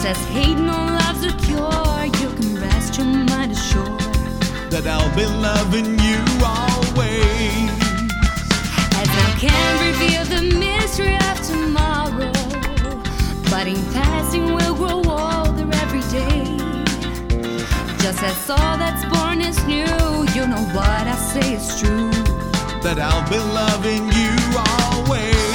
as hate no love's a cure, you can rest your mind assured that I'll be loving you always. As now can't reveal the mystery of tomorrow, but in passing will grow older every day. Just as all that's born is new, you know what I say is true, that I'll be loving you always.